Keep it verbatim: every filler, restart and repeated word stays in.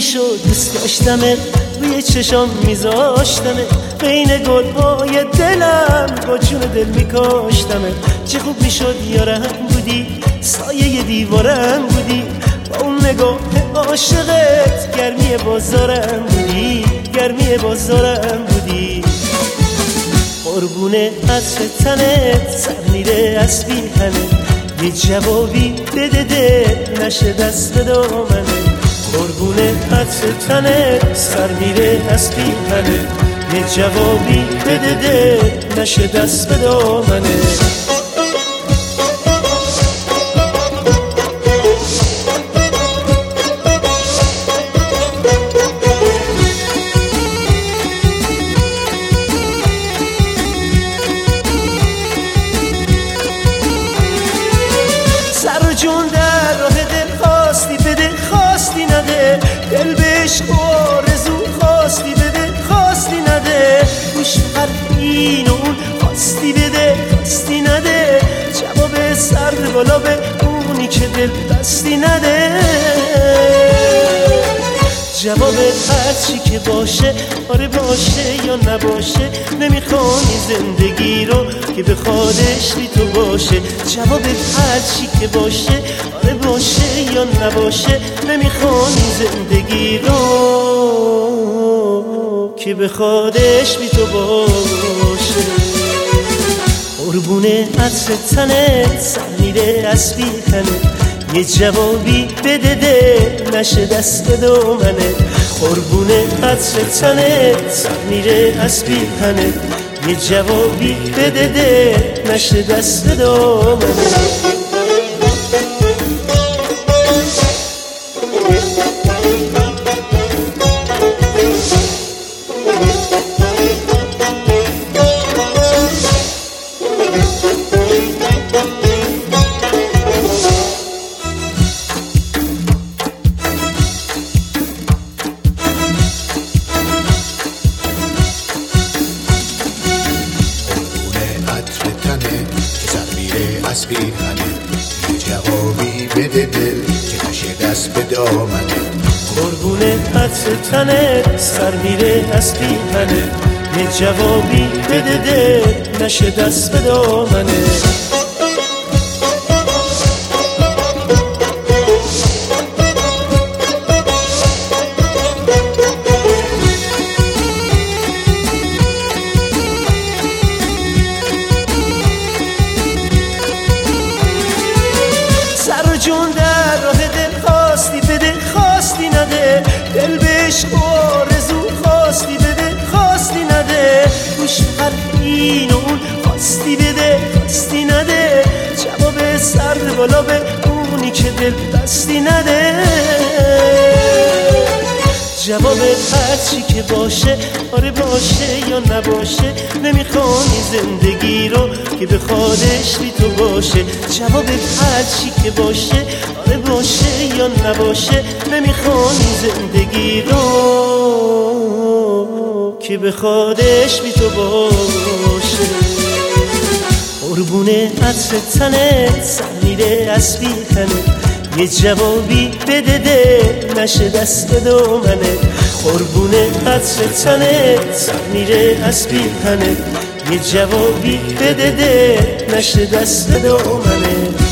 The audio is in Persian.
شد دوست داشتمت، روی چشام میذاشتمت، بین گلهای دلم با جون دل میکاشتمت. چه خوب میشد یارم بودی، سایه دیوارم بودی، با اون نگاه عاشقت گرمی بازارم بودی، گرمی بازارم بودی. قربونه عطر تنت سر میره از پیرهنت، یه جوابی بده دل نشه دست به دامنت. قربونه عطر تنت سر میره از پیرهنت، یه جوابی بده دل نشه دست به دامنت. جون در راه دل خواستی بده، خواستی نده، دل بهش آرزو خواستی بده، خواستی نده. گوش حرف این و اون خواستی بده، خواستی نده، جواب سرد بالا به اونی که دل بستی نده. جواب هرچی که باشه، آره باشه یا نباشه، نمیخوانی زندگی رو که بخوادش بی تو باشه. جواب هرچی که باشه، آره باشه یا نباشه، نمیخوانی زندگی رو که بخوادش بی تو باشه. قربونه عطر تنت سر میره از پیرهنت، یه جوابی بده دل نشه دست به دامنت. قربونه عطر تنت سر میره از پیرهنت، یه جوابی بده دل نشه دست به دامنت. از پیرهنت، یه جوابی بده دل که نشه دست به دامنت. قربونه عطر تنت سر میره از پیرهنت، یه جوابی بده دل نشه دست به دامنت. جون در راه دل خواستی بده، خواستی نده، دل بهش آرزو خواستی بده، خواستی نده. گوش حرف این و اون خواستی بده، خواستی نده، جواب سرد بالا به اونی که دل بستی نده. جواب هرچی که باشه، آره باشه یا نباشه، نمیخوانی زندگی رو که بخوادش بی تو باشه. جواب هرچی که باشه، آره باشه یا نباشه، نمیخوانی زندگی رو که بخوادش بی تو باشه. قربونه عطر تنت سر میره از پیرهنت، یه جوابی بده دل نشه دست به دامنت. قربونه عطر تنت سر میره از پیرهنت، یه جوابی بده دل نشه دست به دامنت.